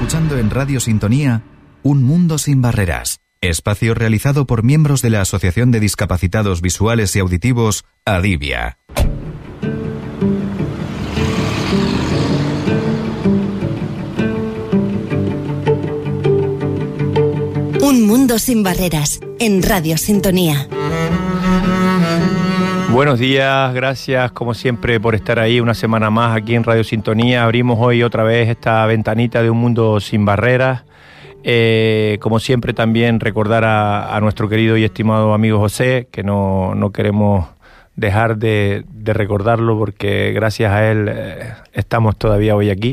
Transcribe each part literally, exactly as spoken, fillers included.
escuchando en Radio Sintonía Un Mundo Sin Barreras, espacio realizado por miembros de la Asociación de Discapacitados Visuales y Auditivos, Adivia. Un Mundo Sin Barreras, en Radio Sintonía. Buenos días, gracias como siempre por estar ahí una semana más aquí en Radio Sintonía. Abrimos hoy otra vez esta ventanita de Un Mundo Sin Barreras. Eh, como siempre también recordar a, a nuestro querido y estimado amigo José, que no, no queremos dejar de, de recordarlo porque gracias a él eh, estamos todavía hoy aquí.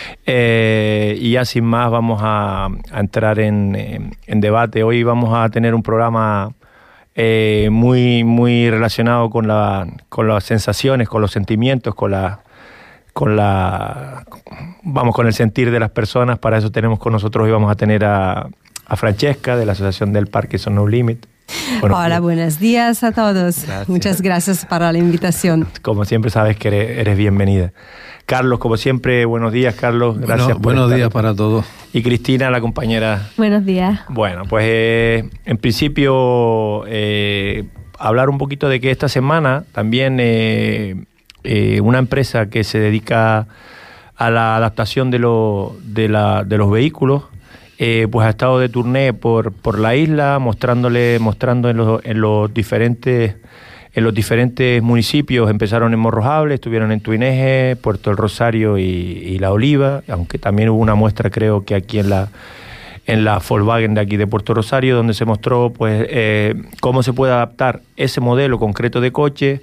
Eh, y ya sin más vamos a, a entrar en, en, en debate. Hoy vamos a tener un programa Eh, muy muy relacionado con la con las sensaciones, con los sentimientos, con la con la vamos con el sentir de las personas. Para eso tenemos con nosotros hoy vamos a tener a, a Francesca de la Asociación del Parkinson No Limit. Bueno, Hola, buenos días a todos. Gracias. Muchas gracias para la invitación. Como siempre sabes que eres, eres bienvenida. Carlos, como siempre, buenos días, Carlos. Gracias bueno, por Buenos estar días aquí. para todos. Y Cristina, la compañera. Buenos días. Bueno, pues eh, en principio eh, hablar un poquito de que esta semana también eh, eh, una empresa que se dedica a la adaptación de, lo, de, la, de los vehículos eh, pues ha estado de tournée por, por la isla mostrándole mostrando en los, en los diferentes en los diferentes municipios. Empezaron en Morrojable, estuvieron en Tuineje, Puerto del Rosario y, y La Oliva, aunque también hubo una muestra creo que aquí en la en la Volkswagen de aquí de Puerto Rosario, donde se mostró pues eh, cómo se puede adaptar ese modelo concreto de coche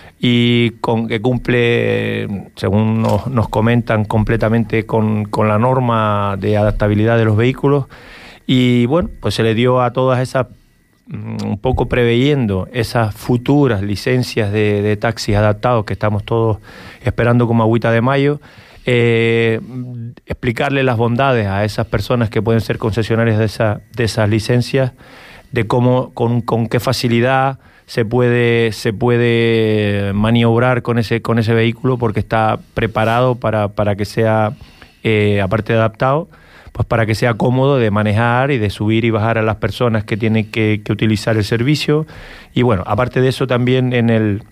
y con, que cumple, según nos, nos comentan, completamente con, con la norma de adaptabilidad de los vehículos. Y bueno, pues se le dio a todas esas, un poco preveyendo esas futuras licencias de, de taxis adaptados que estamos todos esperando como agüita de mayo, eh, explicarle las bondades a esas personas que pueden ser concesionarias de, esa, de esas licencias, de cómo, con, con qué facilidad se puede, se puede maniobrar con ese, con ese vehículo, porque está preparado para, para que sea, eh, aparte de adaptado, pues para que sea cómodo de manejar y de subir y bajar a las personas que tienen que, que utilizar el servicio. Y bueno, aparte de eso también en el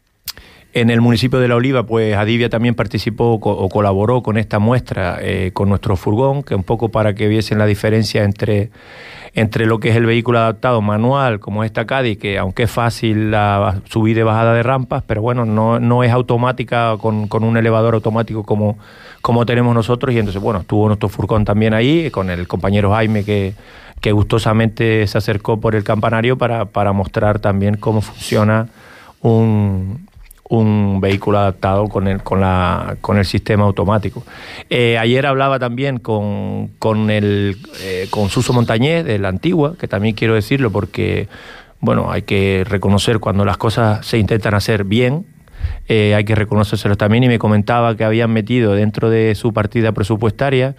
en el municipio de La Oliva, pues Adivia también participó co- o colaboró con esta muestra eh, con nuestro furgón, que un poco para que viesen la diferencia entre, entre lo que es el vehículo adaptado manual, como esta Caddy, que aunque es fácil la subida y bajada de rampas, pero bueno, no, no es automática con, con un elevador automático como, como tenemos nosotros. Y entonces, bueno, estuvo nuestro furgón también ahí, con el compañero Jaime, que, que gustosamente se acercó por el campanario para, para mostrar también cómo funciona un... un vehículo adaptado con el con la con el sistema automático. Eh, ayer hablaba también con con el eh, con Suso Montañés de la Antigua, que también quiero decirlo porque bueno, hay que reconocer cuando las cosas se intentan hacer bien, eh, hay que reconocérselo también, y me comentaba que habían metido dentro de su partida presupuestaria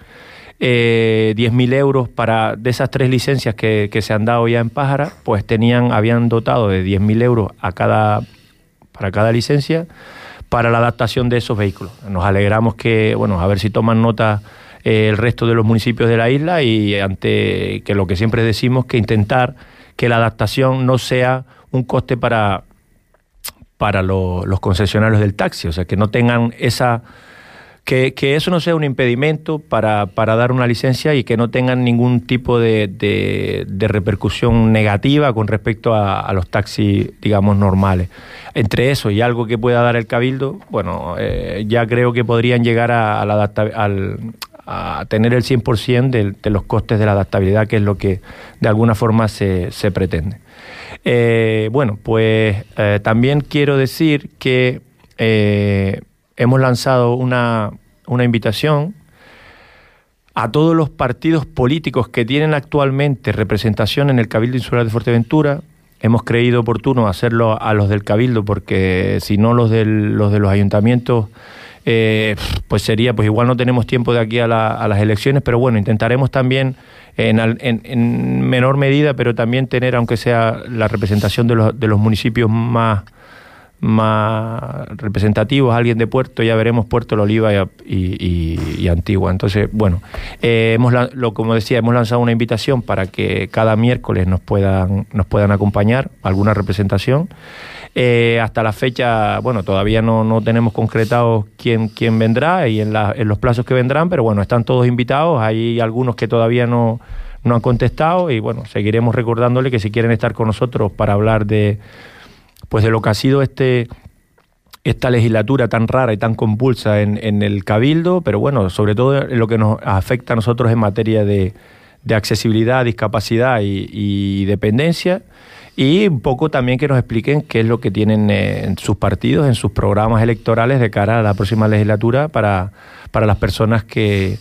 eh, diez mil euros para, de esas tres licencias que, que se han dado ya en Pájara, pues tenían habían dotado de diez mil euros a cada para cada licencia, para la adaptación de esos vehículos. Nos alegramos que, bueno, a ver si toman nota eh, el resto de los municipios de la isla, y ante que lo que siempre decimos, que intentar que la adaptación no sea un coste para, para lo, los concesionarios del taxi, o sea, que no tengan esa... Que, que eso no sea un impedimento para, para dar una licencia, y que no tengan ningún tipo de, de, de repercusión negativa con respecto a, a los taxis, digamos, normales. Entre eso y algo que pueda dar el Cabildo, bueno, eh, ya creo que podrían llegar a, a, la adapta, al, a tener el cien por ciento de, de los costes de la adaptabilidad, que es lo que de alguna forma se, se pretende. Eh, bueno, pues eh, también quiero decir que... Eh, hemos lanzado una, una invitación a todos los partidos políticos que tienen actualmente representación en el Cabildo Insular de Fuerteventura. Hemos creído oportuno hacerlo a los del Cabildo, porque si no los, del, los de los ayuntamientos, eh, pues sería, pues igual no tenemos tiempo de aquí a, la, a las elecciones, pero bueno, intentaremos también en, en, en menor medida, pero también tener, aunque sea la representación de los, de los municipios más... más representativos, alguien de Puerto, ya veremos Puerto La Oliva y, y, y Antigua. Entonces, bueno, eh, hemos lo como decía, hemos lanzado una invitación para que cada miércoles nos puedan, nos puedan acompañar alguna representación. Eh, hasta la fecha, bueno, todavía no, no tenemos concretado quién, quién vendrá y en, la, en los plazos que vendrán, pero bueno, están todos invitados. Hay algunos que todavía no, no han contestado y bueno, seguiremos recordándole que si quieren estar con nosotros para hablar de, pues de lo que ha sido este, esta legislatura tan rara y tan convulsa en, en el Cabildo, pero bueno, sobre todo lo que nos afecta a nosotros en materia de, de accesibilidad, discapacidad y, y dependencia. Y un poco también que nos expliquen qué es lo que tienen en sus partidos, en sus programas electorales de cara a la próxima legislatura para, para las personas que,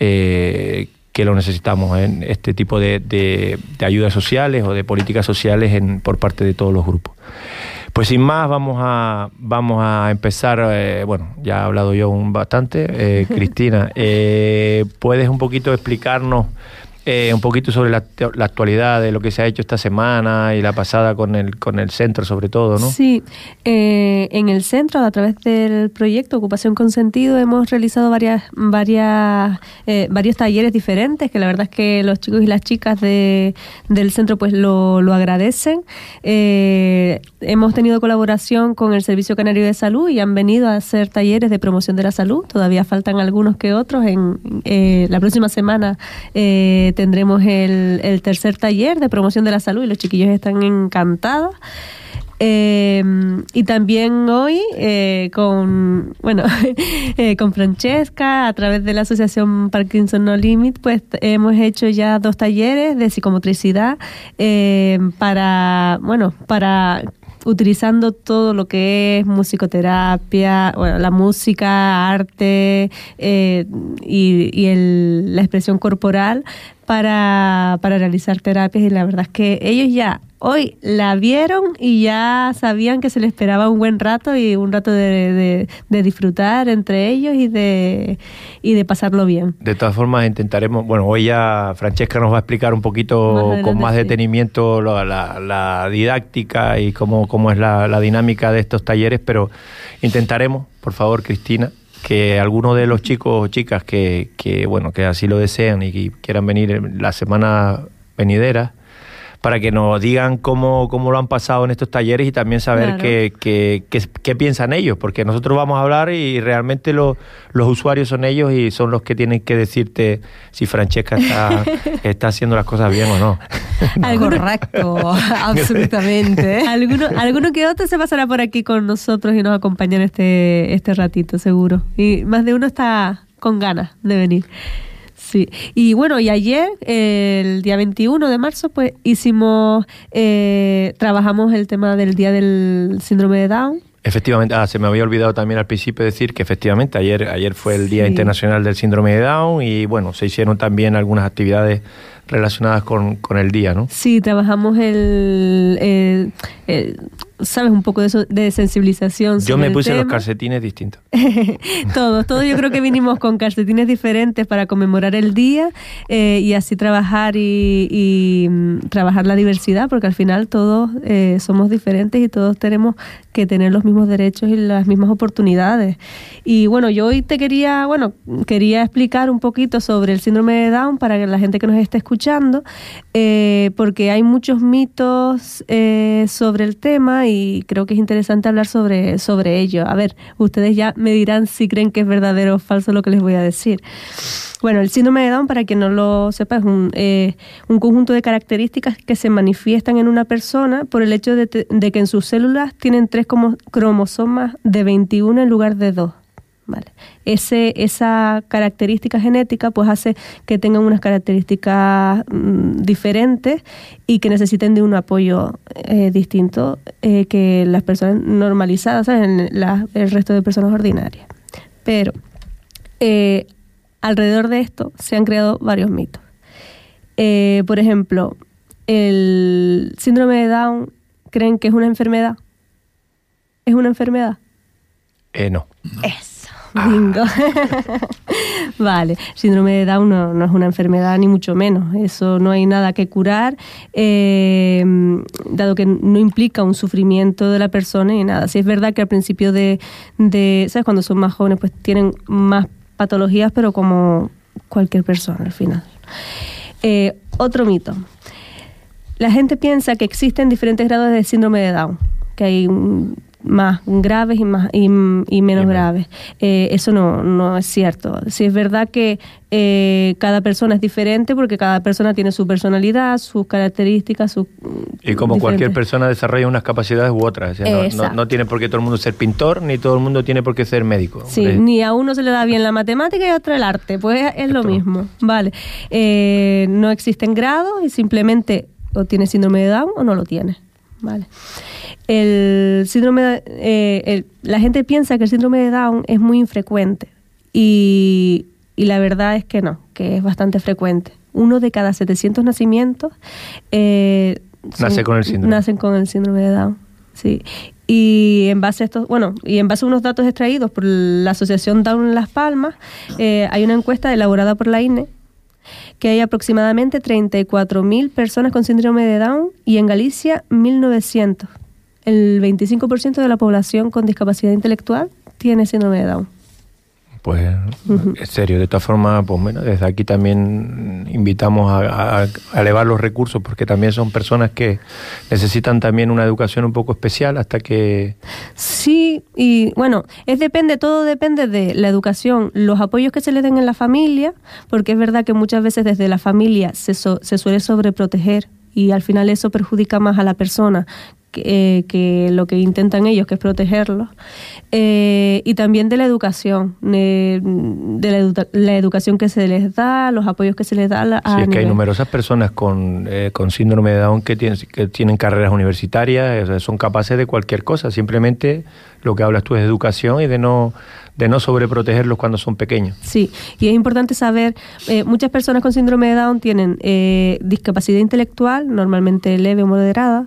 eh, que lo necesitamos en este tipo de, de, de ayudas sociales o de políticas sociales en, por parte de todos los grupos. Pues sin más, vamos a, vamos a empezar. Eh, bueno, ya he hablado yo un bastante. Eh, Cristina, eh, ¿puedes un poquito explicarnos Eh, un poquito sobre la, la actualidad de lo que se ha hecho esta semana y la pasada con el con el centro sobre todo, ¿no? Sí, eh, en el centro, a través del proyecto Ocupación con Sentido, hemos realizado varias varias eh, varios talleres diferentes, que la verdad es que los chicos y las chicas de, del centro pues lo, lo agradecen. Eh, hemos tenido colaboración con el Servicio Canario de Salud y han venido a hacer talleres de promoción de la salud. Todavía faltan algunos que otros. En eh, la próxima semana eh, tendremos el, el tercer taller de promoción de la salud y los chiquillos están encantados. Eh, y también hoy eh, con bueno eh, con Francesca, a través de la asociación Parkinson No Limit, pues hemos hecho ya dos talleres de psicomotricidad eh, para bueno para utilizando todo lo que es musicoterapia, bueno, la música, arte eh, y, y el, la expresión corporal para, para realizar terapias. Y la verdad es que ellos ya hoy la vieron y ya sabían que se les esperaba un buen rato y un rato de, de, de disfrutar entre ellos y de, y de pasarlo bien. De todas formas intentaremos, bueno, hoy ya Francesca nos va a explicar un poquito más adelante, con más detenimiento sí. la, la, la didáctica y cómo, cómo es la, la dinámica de estos talleres, pero intentaremos, por favor, Cristina, que alguno de los chicos o chicas que, que, bueno, que así lo desean y que quieran venir la semana venidera, para que nos digan cómo, cómo lo han pasado en estos talleres y también saber claro. qué, qué, qué, qué piensan ellos, porque nosotros vamos a hablar y realmente lo, los usuarios son ellos y son los que tienen que decirte si Francesca está, está haciendo las cosas bien o no. no. Correcto, absolutamente. Alguno, alguno que otro se pasará por aquí con nosotros y nos acompañará este, este ratito, seguro. Y más de uno está con ganas de venir. Sí, y bueno, y ayer, el día veintiuno de marzo, pues hicimos, eh, trabajamos el tema del Día del Síndrome de Down. Efectivamente, ah, se me había olvidado también al principio decir que efectivamente ayer, ayer fue el Día sí. Internacional del Síndrome de Down y bueno, se hicieron también algunas actividades relacionadas con, con el día, ¿no? Sí, trabajamos el, el, el sabes, un poco de eso, de sensibilización. Yo me puse los calcetines distintos. todos, todos yo creo que vinimos con calcetines diferentes para conmemorar el día eh, y así trabajar y, y trabajar la diversidad, porque al final todos eh, somos diferentes y todos tenemos que tener los mismos derechos y las mismas oportunidades. Y bueno, yo hoy te quería, bueno, quería explicar un poquito sobre el síndrome de Down para que la gente que nos esté escuchando, eh, porque hay muchos mitos eh, sobre el tema y creo que es interesante hablar sobre, sobre ello. A ver, ustedes ya me dirán si creen que es verdadero o falso lo que les voy a decir. Bueno, el síndrome de Down, para quien no lo sepa, es un, eh, un conjunto de características que se manifiestan en una persona por el hecho de, te, de que en sus células tienen tres como cromosomas de veintiuno en lugar de dos. Vale. Ese, esa característica genética pues hace que tengan unas características mmm, diferentes y que necesiten de un apoyo eh, distinto eh, que las personas normalizadas, ¿sabes? En la, el resto de personas ordinarias. Pero eh, alrededor de esto se han creado varios mitos. Eh, por ejemplo, el síndrome de Down, ¿creen que es una enfermedad? ¿Es una enfermedad? Eh, no. Eso. Bingo. Vale, síndrome de Down no, no es una enfermedad ni mucho menos, eso no hay nada que curar, eh, dado que no implica un sufrimiento de la persona y nada. Sí es verdad que al principio de, de, ¿sabes? Cuando son más jóvenes pues tienen más patologías, pero como cualquier persona al final. Eh, otro mito. La gente piensa que existen diferentes grados de síndrome de Down, que hay un, más graves y más y, y menos Bien. graves. Eh, eso no, no es cierto. Sí es verdad que eh, cada persona es diferente porque cada persona tiene su personalidad, sus características, sus y como diferentes. Cualquier persona desarrolla unas capacidades u otras. O sea, no, no, no tiene por qué todo el mundo ser pintor, ni todo el mundo tiene por qué ser médico. Sí, ¿eh? Ni a uno se le da bien la matemática y a otro el arte. Pues es Esto. lo mismo. Vale. Eh, no existen grados y simplemente o tienes síndrome de Down o no lo tienes. Vale. El síndrome de, eh, el, la gente piensa que el síndrome de Down es muy infrecuente y, y la verdad es que no, que es bastante frecuente. Uno de cada setecientos nacimientos eh, son, nace con el síndrome. nacen con el síndrome de Down. Sí. Y en base a estos, bueno, y en base a unos datos extraídos por la Asociación Down en Las Palmas, eh, hay una encuesta elaborada por la I N E que hay aproximadamente treinta y cuatro mil personas con síndrome de Down y en Galicia mil novecientos. El veinticinco por ciento de la población con discapacidad intelectual tiene síndrome de Down. Pues, uh-huh. en serio, de todas formas, pues bueno, desde aquí también invitamos a, a, a elevar los recursos porque también son personas que necesitan también una educación un poco especial hasta que... Sí, y bueno, es depende, todo depende de la educación, los apoyos que se le den en la familia, porque es verdad que muchas veces desde la familia se, so, se suele sobreproteger y al final eso perjudica más a la persona que, eh, que lo que intentan ellos, que es protegerlos. Eh, y también de la educación, eh, de la, edu- la educación que se les da, los apoyos que se les da. A, a sí, es nivel. que hay numerosas personas con, eh, con síndrome de Down que tienen, que tienen carreras universitarias, o sea, son capaces de cualquier cosa, simplemente lo que hablas tú es de educación y de no... de no sobreprotegerlos cuando son pequeños. Sí, y es importante saber, eh, muchas personas con síndrome de Down tienen eh, discapacidad intelectual, normalmente leve o moderada,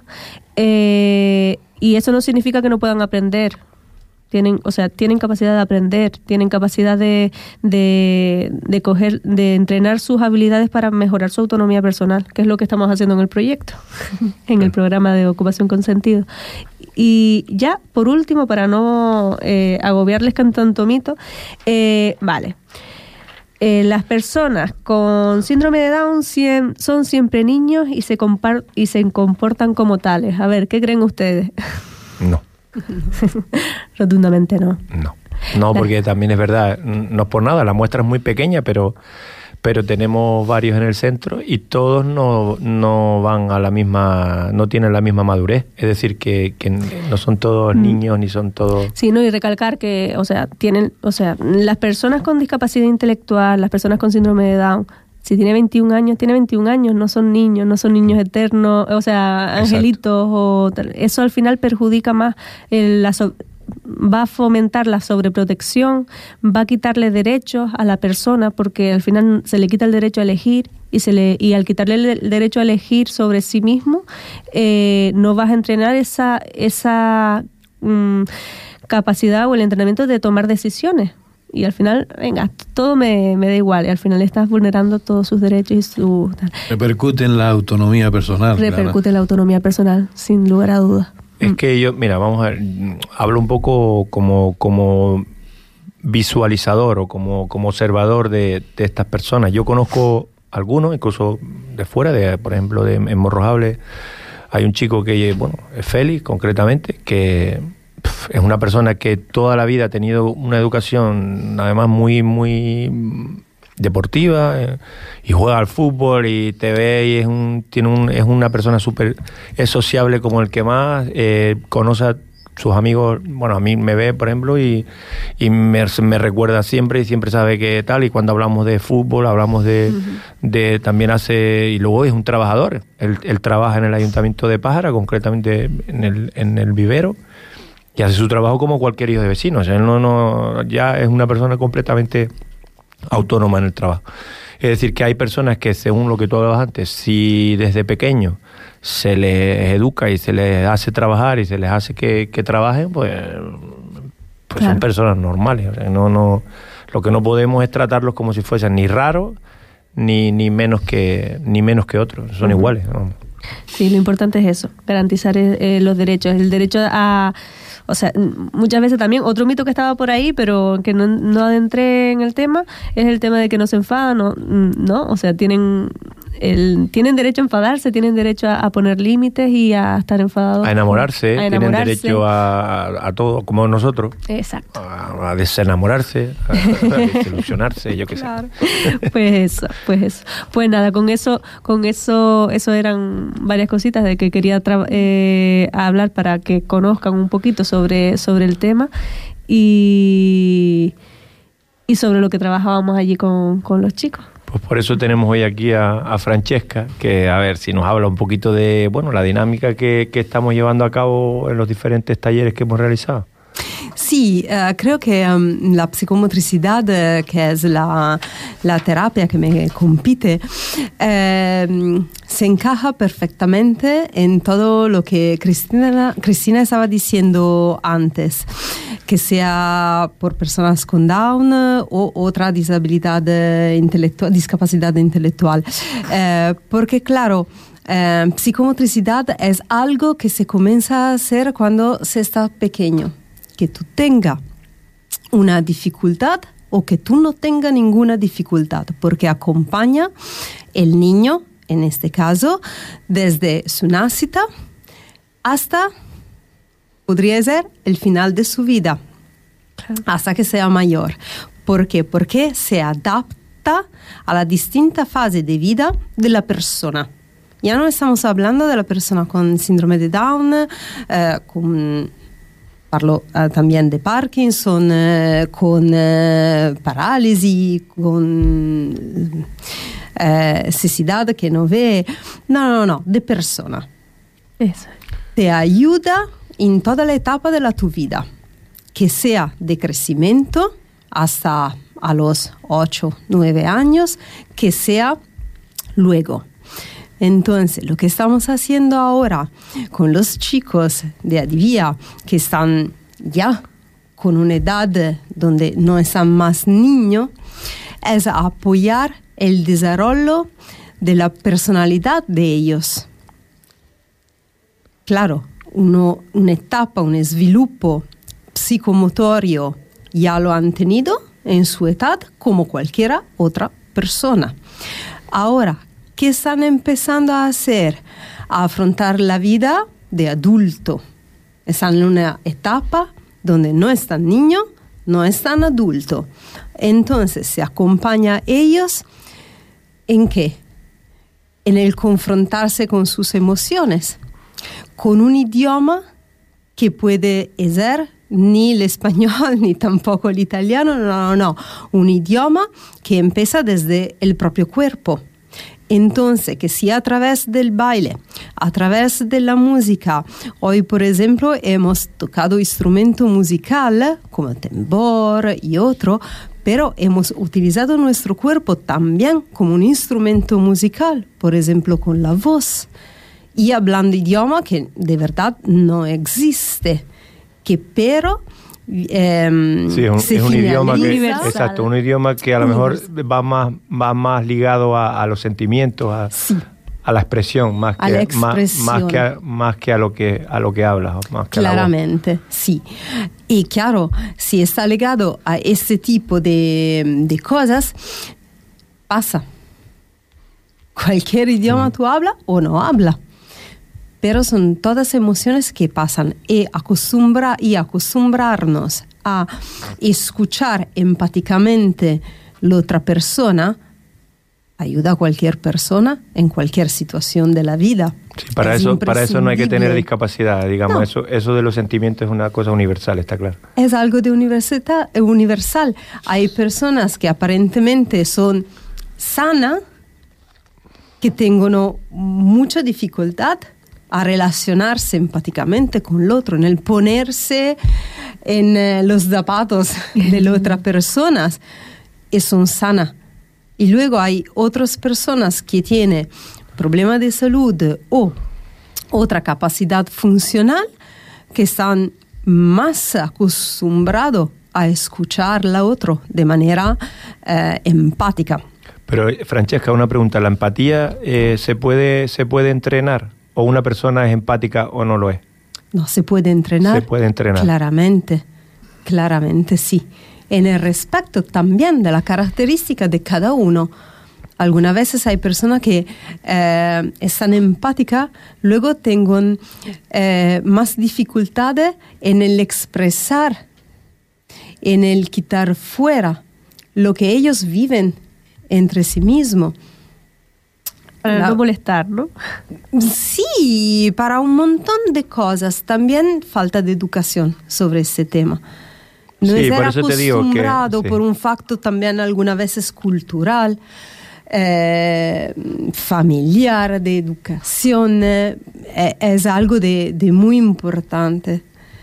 eh, y eso no significa que no puedan aprender. Tienen, o sea, tienen capacidad de aprender, tienen capacidad de, de, de coger, de entrenar sus habilidades para mejorar su autonomía personal, que es lo que estamos haciendo en el proyecto, en el programa de Ocupación con Sentido. Y ya, por último, para no eh, agobiarles con tanto mito, eh, vale. Eh, las personas con síndrome de Down siem, son siempre niños y se, compar- y se comportan como tales. A ver, ¿qué creen ustedes? No. Rotundamente no. No. No, porque también es verdad, no es por nada, la muestra es muy pequeña, pero... pero tenemos varios en el centro y todos no, no van a la misma, no tienen la misma madurez, es decir, que, que no son todos niños ni son todos... Sí, no, y recalcar que, o sea, tienen, o sea, las personas con discapacidad intelectual, las personas con síndrome de Down, si tiene veintiún años, tiene veintiún años, no son niños, no son niños eternos, o sea, angelitos, o tal. Eso al final perjudica más el, la so- va a fomentar la sobreprotección, va a quitarle derechos a la persona porque al final se le quita el derecho a elegir y se le y al quitarle el derecho a elegir sobre sí mismo eh, no vas a entrenar esa esa mm, capacidad o el entrenamiento de tomar decisiones y al final, venga, todo me, me da igual y al final estás vulnerando todos sus derechos y su... Repercute en la autonomía personal. Repercute claro. en la autonomía personal, sin lugar a dudas. Es que yo, mira, vamos a ver, hablo un poco como, como visualizador o como, como observador de, de estas personas. Yo conozco algunos, incluso de fuera, de por ejemplo, de, en Morrojable, hay un chico que, bueno, es Félix, concretamente, que pff, es una persona que toda la vida ha tenido una educación, además, muy, muy... deportiva eh, y juega al fútbol y te ve y es un tiene un es una persona súper es sociable como el que más eh, conoce a sus amigos, bueno, a mí me ve por ejemplo y, y me, me recuerda siempre y siempre sabe que tal y cuando hablamos de fútbol hablamos de, uh-huh. de también hace y luego es un trabajador, él, él trabaja en el Ayuntamiento de Pájara, concretamente en el, en el vivero y hace su trabajo como cualquier hijo de vecino, o sea, él no, no ya es una persona completamente autónoma en el trabajo. Es decir, que hay personas que, según lo que tú hablabas antes, si desde pequeño se les educa y se les hace trabajar y se les hace que, que trabajen, pues, pues claro. Son personas normales. O sea, no, no, Lo que no podemos es tratarlos como si fuesen ni raros ni, ni menos que ni menos que otros, son uh-huh. iguales, ¿no? Sí, lo importante es eso, garantizar eh, los derechos, el derecho a... O sea, muchas veces también, otro mito que estaba por ahí, pero que no, no adentré en el tema, es el tema de que no se enfadan, ¿no? ¿no? O sea, tienen el, tienen derecho a enfadarse, tienen derecho a, a poner límites y a estar enfadados. A enamorarse, a tienen derecho a, a, a todo, como nosotros. Exacto. A, a desenamorarse, a, a desilusionarse, yo qué claro. sé. Pues eso, pues eso. Pues nada, con eso, con eso, eso eran varias cositas de que quería tra- eh, hablar para que conozcan un poquito sobre, sobre el tema y, y sobre lo que trabajábamos allí con, con los chicos. Pues por eso tenemos hoy aquí a, a Francesca, que a ver si nos habla un poquito de bueno la dinámica que, que estamos llevando a cabo en los diferentes talleres que hemos realizado. Sí, uh, creo que um, la psicomotricidad, uh, que es la, la terapia que me compite, eh, se encaja perfectamente en todo lo que Cristina, Cristina estaba diciendo antes, que sea por personas con Down o otra disabilidad intelectual, discapacidad intelectual. Eh, porque claro, eh, psicomotricidad es algo que se comienza a hacer cuando se está pequeño. Que tú tengas una dificultad o que tú no tengas ninguna dificultad, porque acompaña el niño, en este caso, desde su nacida hasta, podría ser, el final de su vida, hasta que sea mayor. ¿Por qué? Porque se adapta a la distinta fase de vida de la persona. Ya no estamos hablando de la persona con síndrome de Down, eh, con... Parlo uh, también de Parkinson, uh, con uh, parálisis, con uh, necesidad que no ve. No, no, no, de persona. Eso. Te ayuda en toda la etapa de la tu vida, que sea de crecimiento hasta a los ocho, nueve años, que sea luego. Entonces, lo que estamos haciendo ahora con los chicos de Adivia, que están ya con una edad donde no están más niños, es apoyar el desarrollo de la personalidad de ellos. Claro, uno, una etapa, un sviluppo psicomotorio ya lo han tenido en su edad como cualquier otra persona. Ahora, ¿qué están empezando a hacer? A afrontar la vida de adulto. Están en una etapa donde no están niños, no están adultos. Entonces se acompaña a ellos ¿en qué? En el confrontarse con sus emociones, con un idioma que puede ser ni el español ni tampoco el italiano, no, no, no, un idioma que empieza desde el propio cuerpo. Entonces, que si a través del baile, a través de la música, hoy por ejemplo hemos tocado instrumento musical como tambor y otro, pero hemos utilizado nuestro cuerpo también como un instrumento musical, por ejemplo con la voz, y hablando idioma que de verdad no existe, que pero... Eh, sí, es un, es un idioma que, exacto, un idioma que a lo mejor va más, va más ligado a, a los sentimientos, a, sí. a la expresión, más que, a la más, más que a, más que a lo que a lo que hablas, más que claramente, a la voz. Sí. Y claro, si está ligado a este tipo de, de cosas, pasa. Cualquier idioma mm. tú hablas o no hablas. Pero son todas emociones que pasan y, acostumbra, y acostumbrarnos a escuchar empáticamente la otra persona ayuda a cualquier persona en cualquier situación de la vida. Sí, para, eso, para eso no hay que tener discapacidad, digamos, no. eso, eso de los sentimientos es una cosa universal, está claro. Es algo de universal. Hay personas que aparentemente son sanas, que tengan mucha dificultad a relacionarse empáticamente con el otro, en el ponerse en eh, los zapatos de la otra persona, y son sanas. Y luego hay otras personas que tienen problemas de salud o otra capacidad funcional que están más acostumbrados a escuchar la otro de manera eh, empática. Pero, Francesca, una pregunta. ¿La empatía eh, se puede, se puede entrenar? ¿O una persona es empática o no lo es? No, se puede entrenar. Se puede entrenar. Claramente, claramente sí. En el respeto también de la característica de cada uno. Algunas veces hay personas que eh, están empáticas, luego tienen eh, más dificultades en el expresar, en el quitar fuera lo que ellos viven entre sí mismos. Para La, no molestar, ¿no? Sí, para un montón de cosas. También falta de educación sobre ese tema. No sí, es por eso te digo que, acostumbrado sí. por un facto también algunas veces cultural, eh, familiar, de educación. Eh, es algo de, de muy importante.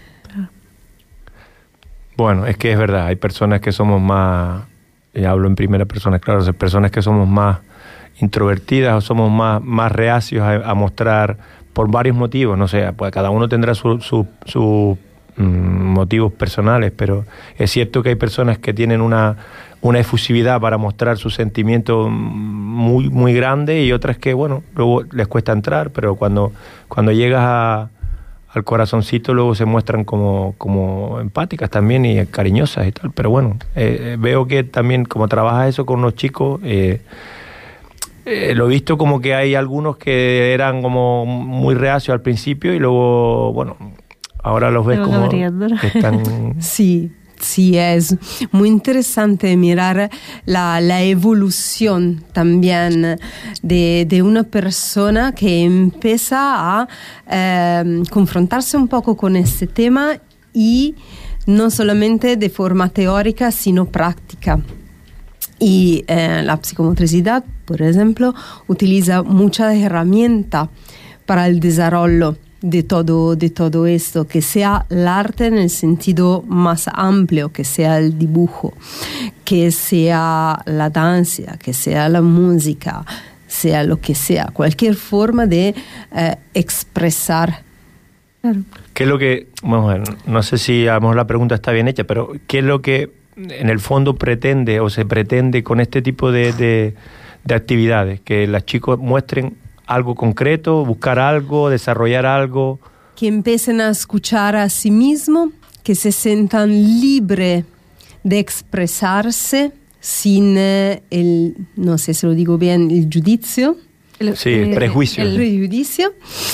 Bueno, es que es verdad, hay personas que somos más, y hablo en primera persona, claro, hay personas que somos más introvertidas o somos más, más reacios a, a mostrar por varios motivos, no sé, pues cada uno tendrá sus su, su, mm, motivos personales, pero es cierto que hay personas que tienen una, una efusividad para mostrar sus sentimientos muy, muy grande y otras que, bueno, luego les cuesta entrar, pero cuando, cuando llegas a al corazoncito luego se muestran como, como empáticas también y cariñosas y tal, pero bueno, eh, veo que también como trabajas eso con unos chicos, eh, eh, lo he visto como que hay algunos que eran como muy reacios al principio y luego, bueno, ahora los ves como que están... Sí. Sí, es muy interesante mirar la, la evolución también de, de una persona que empieza a eh, confrontarse un poco con este tema y no solamente de forma teórica, sino práctica. Y eh, la psicomotricidad, por ejemplo, utiliza muchas herramientas para el desarrollo de todo, de todo esto, que sea el arte en el sentido más amplio, que sea el dibujo, que sea la danza, que sea la música, sea lo que sea, cualquier forma de eh, expresar. Claro. ¿Qué es lo que, bueno, no sé si a lo mejor la pregunta está bien hecha, pero qué es lo que en el fondo pretende o se pretende con este tipo de, de, de actividades? Que los chicos muestren algo concreto, buscar algo, desarrollar algo. Que empiecen a escuchar a sí mismos, que se sientan libres de expresarse sin eh, el, no sé si lo digo bien, el juicio. El, sí, el prejuicio. El prejuicio.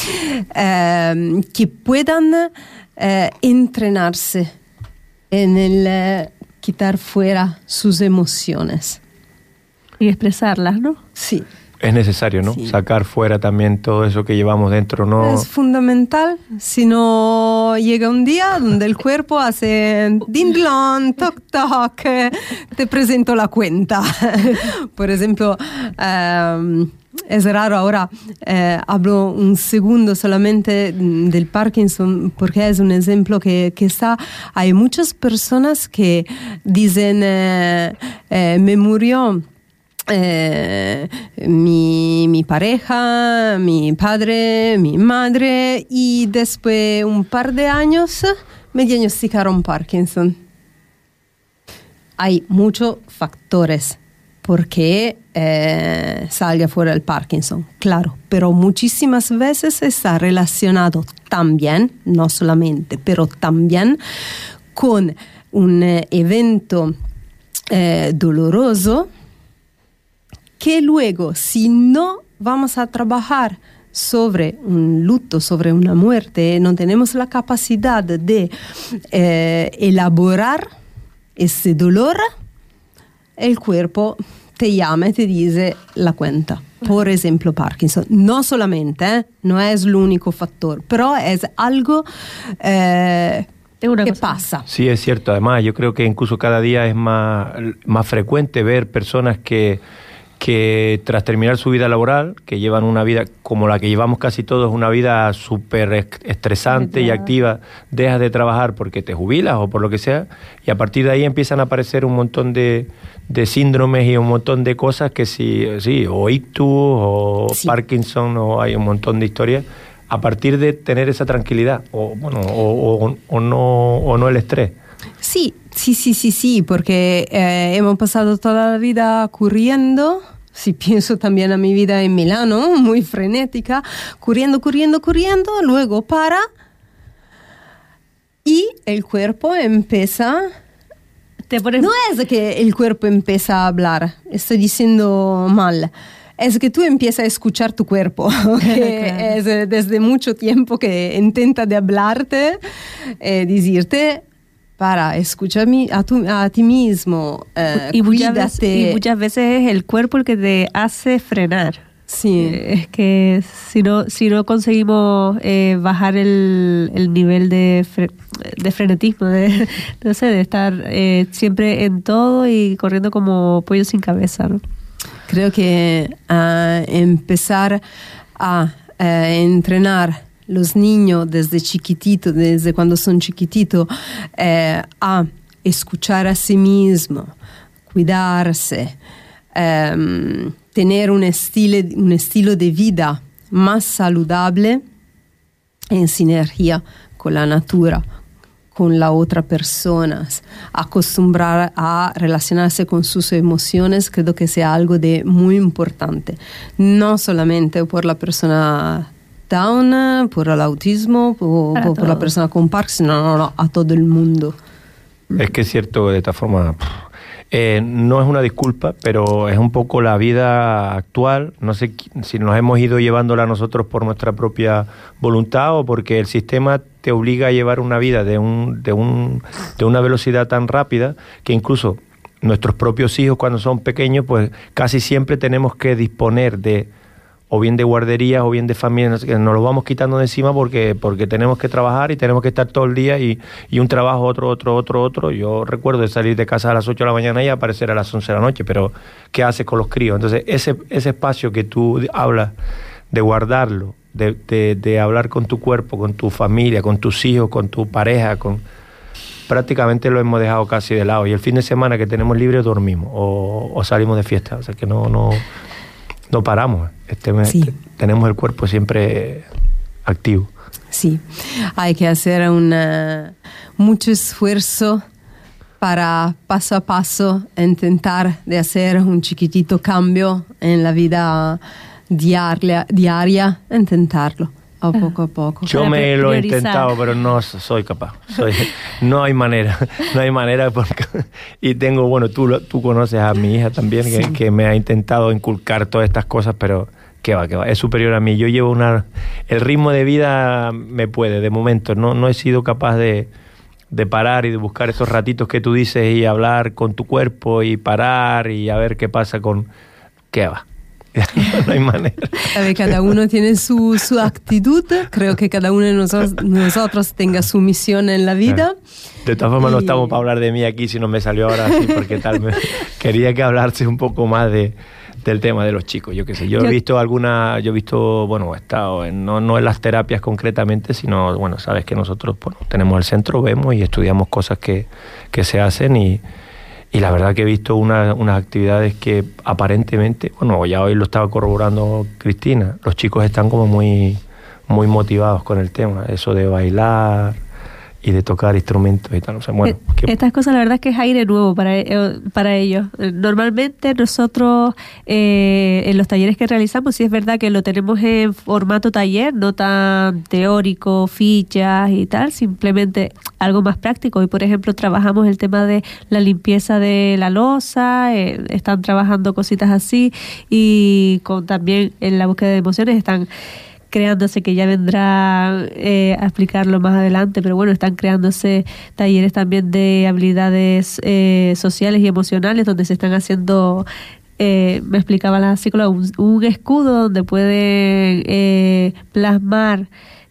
Eh, que puedan eh, entrenarse en el eh, quitar fuera sus emociones. Y expresarlas, ¿no? Sí. Es necesario, ¿no? Sí. Sacar fuera también todo eso que llevamos dentro, ¿no? Es fundamental. Si no llega un día donde el cuerpo hace din-don, toc toc, te presento la cuenta. Por ejemplo, eh, es raro ahora, eh, hablo un segundo solamente del Parkinson porque es un ejemplo que, que está, hay muchas personas que dicen, eh, eh, me murió Eh, mi, mi pareja, mi padre, mi madre, y después un par de años me diagnosticaron Parkinson. Hay muchos factores porque eh, salga fuera el Parkinson, claro, pero muchísimas veces está relacionado también, no solamente, pero también con un eh, evento eh, doloroso que luego, si no vamos a trabajar sobre un luto, sobre una muerte, no tenemos la capacidad de eh, elaborar ese dolor, el cuerpo te llama y te dice la cuenta. Por ejemplo, Parkinson. No solamente, ¿eh? No es el único factor, pero es algo eh, que pasa. Sí, es cierto. Además, yo creo que incluso cada día es más, más frecuente ver personas que que tras terminar su vida laboral, que llevan una vida como la que llevamos casi todos, una vida súper estresante y activa, dejas de trabajar porque te jubilas o por lo que sea, y a partir de ahí empiezan a aparecer un montón de, de síndromes y un montón de cosas que sí, sí o ictus o sí. Parkinson, o hay un montón de historias, a partir de tener esa tranquilidad, o bueno, o, o, o, no, o no el estrés. Sí, Sí, sí, sí, sí, porque eh, hemos pasado toda la vida corriendo. Si pienso también a mi vida en Milano, muy frenética, corriendo, corriendo, corriendo, luego para y el cuerpo empieza... Te pones... No es que el cuerpo empieza a hablar, estoy diciendo mal. Es que tú empiezas a escuchar tu cuerpo, que Claro. es desde mucho tiempo que intenta de hablarte, eh, decirte... Para, escúchame a, tu, a ti mismo, eh, y, muchas veces, cuídate. y muchas veces es el cuerpo el que te hace frenar. Sí. Eh, Es que si no, si no conseguimos eh, bajar el, el nivel de, fre- de frenetismo, de, no sé, de estar eh, siempre en todo y corriendo como pollo sin cabeza, ¿no? Creo que uh, empezar a uh, entrenar los niños desde chiquitito, desde cuando son chiquititos, eh, a escuchar a sí mismo, cuidarse, eh, tener un estilo, un estilo de vida más saludable en sinergia con la natura, con la otra persona, acostumbrar a relacionarse con sus emociones, creo que sea algo de muy importante, no solamente por la persona Down, por el autismo, por, por, por la persona con Parkinson, no, no, no, a todo el mundo. Es que es cierto, de esta forma, eh, no es una disculpa, pero es un poco la vida actual. No sé si nos hemos ido llevándola nosotros por nuestra propia voluntad o porque el sistema te obliga a llevar una vida de, un, de, un, de una velocidad tan rápida que incluso nuestros propios hijos cuando son pequeños, pues casi siempre tenemos que disponer de o bien de guarderías o bien de familias, no sé qué, nos lo vamos quitando de encima porque, porque tenemos que trabajar y tenemos que estar todo el día y, y un trabajo, otro, otro, otro, otro. Yo recuerdo de salir de casa a las ocho de la mañana y aparecer a las once de la noche, pero ¿qué haces con los críos? Entonces ese, ese espacio que tú hablas de guardarlo, de, de, de hablar con tu cuerpo, con tu familia, con tus hijos, con tu pareja, con prácticamente lo hemos dejado casi de lado y el fin de semana que tenemos libre dormimos o, o salimos de fiesta, o sea que no... no No paramos, este, Sí. este, tenemos el cuerpo siempre activo. Sí, hay que hacer una, mucho esfuerzo para paso a paso intentar de hacer un chiquitito cambio en la vida diaria, diaria intentarlo. A poco a poco. Yo Para me lo he priorizar. intentado, pero no soy capaz. Soy, no hay manera, no hay manera. Porque, y tengo, bueno, tú, lo- tú conoces a mi hija también, que, Sí. que me ha intentado inculcar todas estas cosas, pero que va, que va, es superior a mí. Yo llevo una... El ritmo de vida me puede, de momento. No, no he sido capaz de, de parar y de buscar esos ratitos que tú dices y hablar con tu cuerpo y parar y a ver qué pasa con... ¿Qué va? No hay manera. A ver, cada uno tiene su, su actitud, creo que cada uno de nosotros, nosotros tenga su misión en la vida. De todas formas, no Y- estamos para hablar de mí aquí, si no me salió ahora así, porque tal. Me, quería que hablase un poco más de, del tema de los chicos. Yo qué sé, yo, Yo- he visto alguna, yo he visto, bueno, he estado en, no, no en las terapias concretamente, sino, bueno, sabes que nosotros bueno, tenemos el centro, vemos y estudiamos cosas que, que se hacen y, y la verdad que he visto una, unas actividades que aparentemente, bueno, ya hoy lo estaba corroborando Cristina, los chicos están como muy, muy motivados con el tema, eso de bailar y de tocar instrumentos y tal. O sea, bueno, Eh, que- Estas cosas la verdad es que es aire nuevo para, eh, para ellos. Eh, Normalmente nosotros eh, en los talleres que realizamos, sí es verdad que lo tenemos en formato taller, no tan teórico, fichas y tal, simplemente algo más práctico. Y por ejemplo trabajamos el tema de la limpieza de la loza, eh, están trabajando cositas así y con también en la búsqueda de emociones están creándose, que ya vendrá eh, a explicarlo más adelante, pero bueno, están creándose talleres también de habilidades eh, sociales y emocionales donde se están haciendo, eh, me explicaba la psicóloga, un, un escudo donde pueden eh, plasmar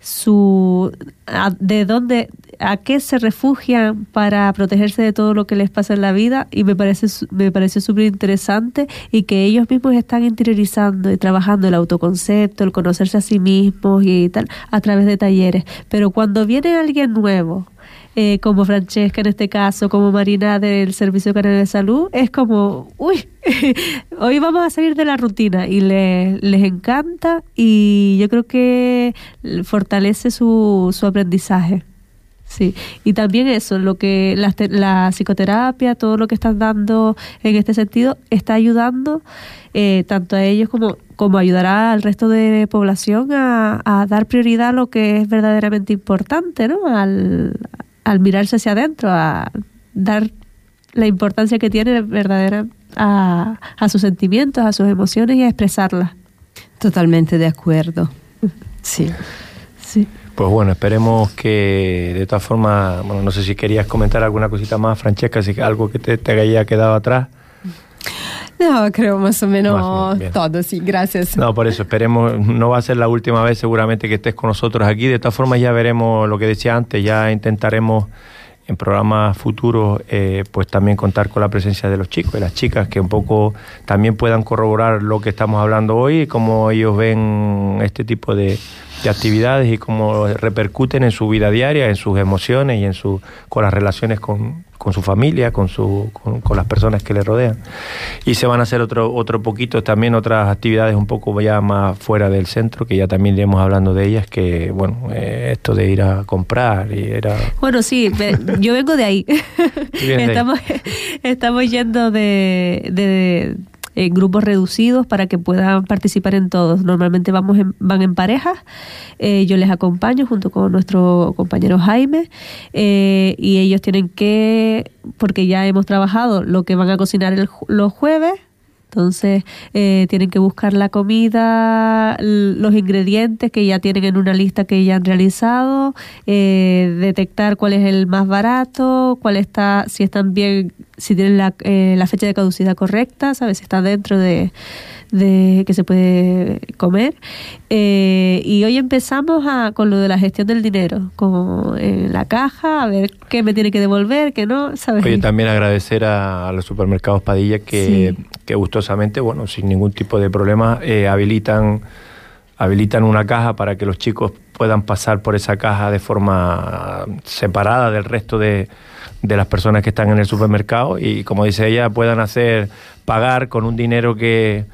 su a, de dónde, a qué se refugian para protegerse de todo lo que les pasa en la vida, y me parece su- me pareció súper interesante, y que ellos mismos están interiorizando y trabajando el autoconcepto, el conocerse a sí mismos y tal, a través de talleres. Pero cuando viene alguien nuevo, eh, como Francesca en este caso, como Marina del Servicio Canario de Salud, es como, uy, hoy vamos a salir de la rutina, y les, les encanta, y yo creo que fortalece su, su aprendizaje. Sí, y también eso, lo que la, la psicoterapia, todo lo que están dando en este sentido, está ayudando eh, tanto a ellos como, como ayudará al resto de población a, a dar prioridad a lo que es verdaderamente importante, ¿no? Al, al mirarse hacia adentro, a dar la importancia que tiene verdadera a, a sus sentimientos, a sus emociones y a expresarlas. Totalmente de acuerdo. Sí. Sí. Pues bueno, esperemos que de todas formas, bueno, no sé si querías comentar alguna cosita más, Francesca, si algo que te, te haya quedado atrás. No, creo más o menos, Más o menos todo, sí, gracias. No, por eso, esperemos, no va a ser la última vez seguramente que estés con nosotros aquí, de todas formas ya veremos lo que decía antes, ya intentaremos en programas futuros eh, pues también contar con la presencia de los chicos y las chicas que un poco también puedan corroborar lo que estamos hablando hoy y cómo ellos ven este tipo de, de actividades y cómo repercuten en su vida diaria, en sus emociones y en su con las relaciones con, con su familia, con su con, con las personas que le rodean. Y se van a hacer otro otro poquito también otras actividades un poco ya más fuera del centro, que ya también iremos hablando de ellas, que bueno, eh, esto de ir a comprar y era... Bueno, sí, yo vengo de ahí. estamos, de ahí? estamos yendo de... de en grupos reducidos para que puedan participar en todos. Normalmente vamos en, van en parejas, eh, yo les acompaño junto con nuestro compañero Jaime eh, y ellos tienen que, porque ya hemos trabajado lo que van a cocinar el, los jueves, entonces eh, tienen que buscar la comida, los ingredientes que ya tienen en una lista que ya han realizado, eh, detectar cuál es el más barato, cuál está, si están bien, si tienen la, eh, la fecha de caducidad correcta, ¿sabes? Si está dentro de, de que se puede comer. Eh, y hoy empezamos a, con lo de la gestión del dinero, con en la caja, a ver qué me tiene que devolver, qué no, ¿sabes? Oye, también agradecer a, a los supermercados Padilla que, sí. que gustosamente, bueno, sin ningún tipo de problema, eh, habilitan habilitan una caja para que los chicos puedan pasar por esa caja de forma separada del resto de, de las personas que están en el supermercado y, como dice ella, puedan hacer pagar con un dinero que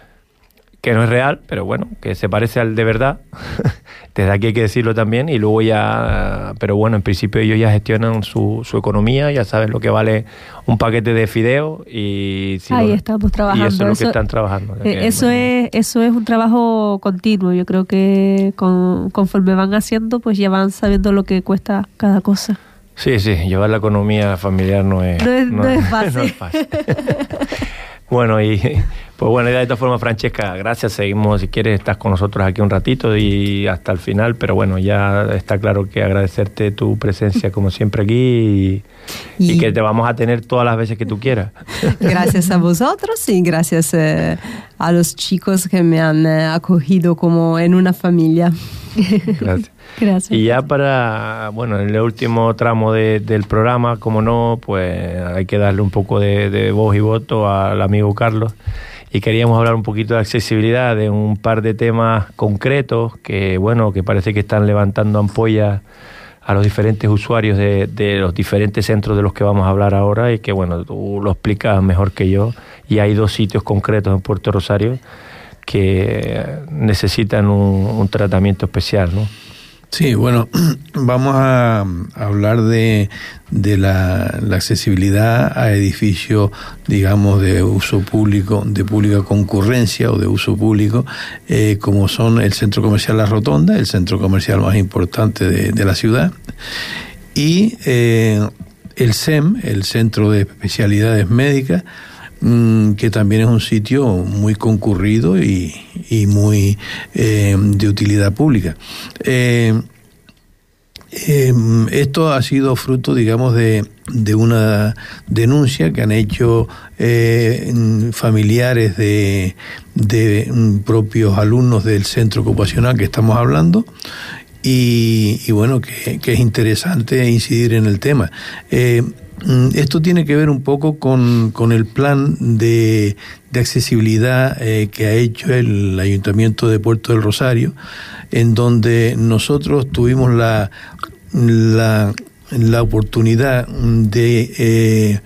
que no es real, pero bueno, que se parece al de verdad. Desde aquí hay que decirlo también y luego ya, pero bueno, en principio ellos ya gestionan su, su economía, ya saben lo que vale un paquete de fideos y si ahí lo, estamos trabajando. Y eso es lo eso, que están trabajando. Eh, que, eso bueno, es eso es un trabajo continuo. Yo creo que con, conforme van haciendo, pues ya van sabiendo lo que cuesta cada cosa. Sí, sí, llevar la economía familiar no es, no es, no no es fácil. No es fácil. Bueno, y pues bueno, de todas formas, Francesca, gracias, seguimos, si quieres estás con nosotros aquí un ratito y hasta el final, pero bueno, ya está claro que agradecerte tu presencia como siempre aquí y, y, y que te vamos a tener todas las veces que tú quieras. Gracias a vosotros y gracias eh, a los chicos que me han eh, acogido como en una familia. Gracias. Gracias. Y ya para, bueno, en el último tramo de, del programa, como no, pues hay que darle un poco de, de voz y voto al amigo Carlos. Y queríamos hablar un poquito de accesibilidad, de un par de temas concretos que, bueno, que parece que están levantando ampollas a los diferentes usuarios de, de los diferentes centros de los que vamos a hablar ahora y que, bueno, tú lo explicas mejor que yo. Y hay dos sitios concretos en Puerto Rosario que necesitan un, un tratamiento especial, ¿no? Sí, bueno, vamos a hablar de, de la, la accesibilidad a edificios, digamos, de uso público, de pública concurrencia o de uso público, eh, como son el Centro Comercial La Rotonda, el centro comercial más importante de, de la ciudad, y eh, el C E M, el Centro de Especialidades Médicas, que también es un sitio muy concurrido y, y muy eh, de utilidad pública. Eh, eh, esto ha sido fruto, digamos, de, de una denuncia que han hecho eh, familiares de, de propios alumnos del centro ocupacional que estamos hablando. Y, y bueno, que, que es interesante incidir en el tema. Eh, Esto tiene que ver un poco con, con el plan de, de accesibilidad eh, que ha hecho el Ayuntamiento de Puerto del Rosario, en donde nosotros tuvimos la, la, la oportunidad de eh,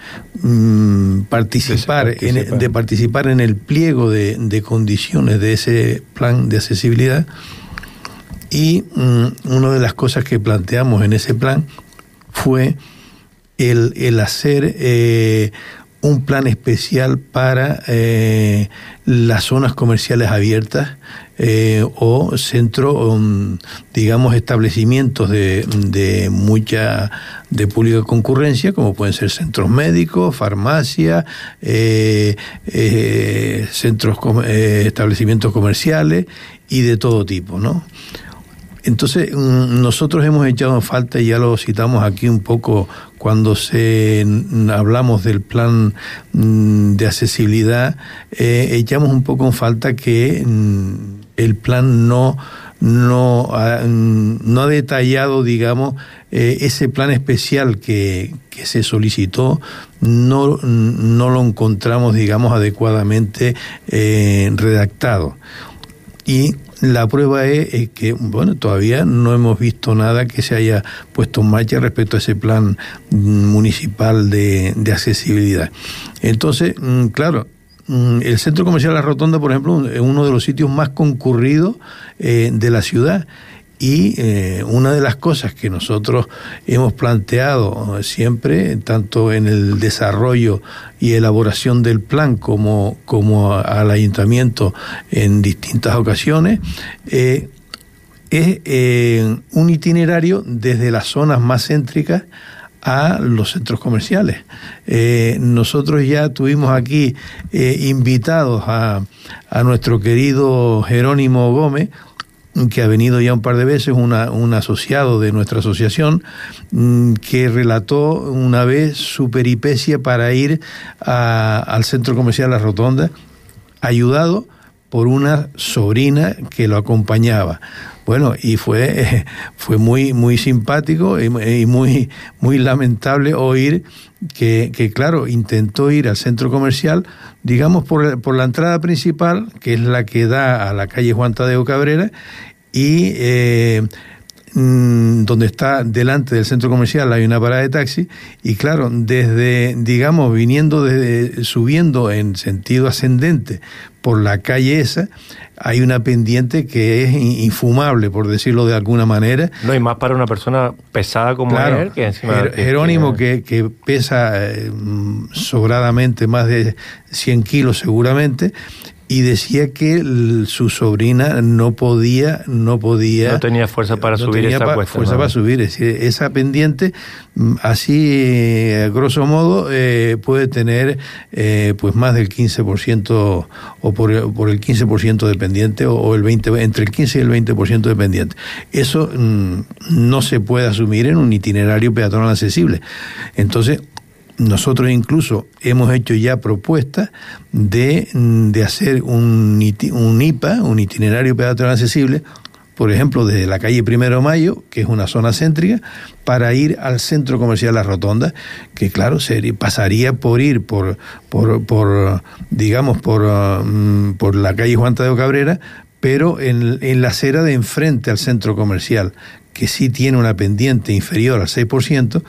participar, de, participar. En, de participar en el pliego de, de condiciones de ese plan de accesibilidad. Y um, una de las cosas que planteamos en ese plan fue el, el hacer eh, un plan especial para eh, las zonas comerciales abiertas eh, o centros, um, digamos, establecimientos de, de mucha, de pública concurrencia, como pueden ser centros médicos, farmacias, eh, eh, centros, eh, establecimientos comerciales y de todo tipo, ¿no? Entonces, nosotros hemos echado en falta, y ya lo citamos aquí un poco cuando se hablamos del plan de accesibilidad, eh, echamos un poco en falta que el plan no, no, ha, no ha detallado, digamos, eh, ese plan especial que, que se solicitó, no, no lo encontramos, digamos, adecuadamente eh, redactado. Y la prueba es, es que, bueno, todavía no hemos visto nada que se haya puesto en marcha respecto a ese plan municipal de, de accesibilidad. Entonces, claro, el Centro Comercial La Rotonda, por ejemplo, es uno de los sitios más concurridos eh, de la ciudad. Y eh, una de las cosas que nosotros hemos planteado siempre, tanto en el desarrollo y elaboración del plan como, como al ayuntamiento en distintas ocasiones, eh, es eh, un itinerario desde las zonas más céntricas a los centros comerciales. Eh, nosotros ya tuvimos aquí eh, invitados a, a nuestro querido Jerónimo Gómez, que ha venido ya un par de veces, una, un asociado de nuestra asociación, que relató una vez su peripecia para ir a, al Centro Comercial La Rotonda, ayudado por una sobrina que lo acompañaba. Bueno, y fue, fue muy, muy simpático y, y muy, muy lamentable oír que, que, claro, intentó ir al centro comercial, digamos, por, por la entrada principal, que es la que da a la calle Juan Tadeo Cabrera, y eh, donde está delante del centro comercial hay una parada de taxi, y claro, desde, digamos, viniendo desde, subiendo en sentido ascendente por la calle esa, hay una pendiente que es infumable, por decirlo de alguna manera. No, y más para una persona pesada como claro, él, que encima... Jer- Jerónimo, que, que pesa eh, sobradamente más de cien kilos seguramente, y decía que el, su sobrina no podía, no podía... No tenía fuerza para no subir tenía esa pa, cuesta. fuerza ¿no? para subir, es decir, esa pendiente, así, a grosso modo, eh, puede tener eh, pues más del quince por ciento, o por, por el quince por ciento de pendiente, o, o el veinte por ciento, entre el quince y el veinte por ciento de pendiente. Eso mmm, no se puede asumir en un itinerario peatonal accesible. Entonces, nosotros incluso hemos hecho ya propuestas de, de hacer un, un I P A, un itinerario peatonal accesible, por ejemplo, desde la calle Primero de Mayo, que es una zona céntrica, para ir al Centro Comercial La Rotonda, que claro, se pasaría por ir por, por, por digamos, por, um, por la calle Juan Tadeo Cabrera, pero en, en la acera de enfrente al centro comercial, que sí tiene una pendiente inferior al seis por ciento,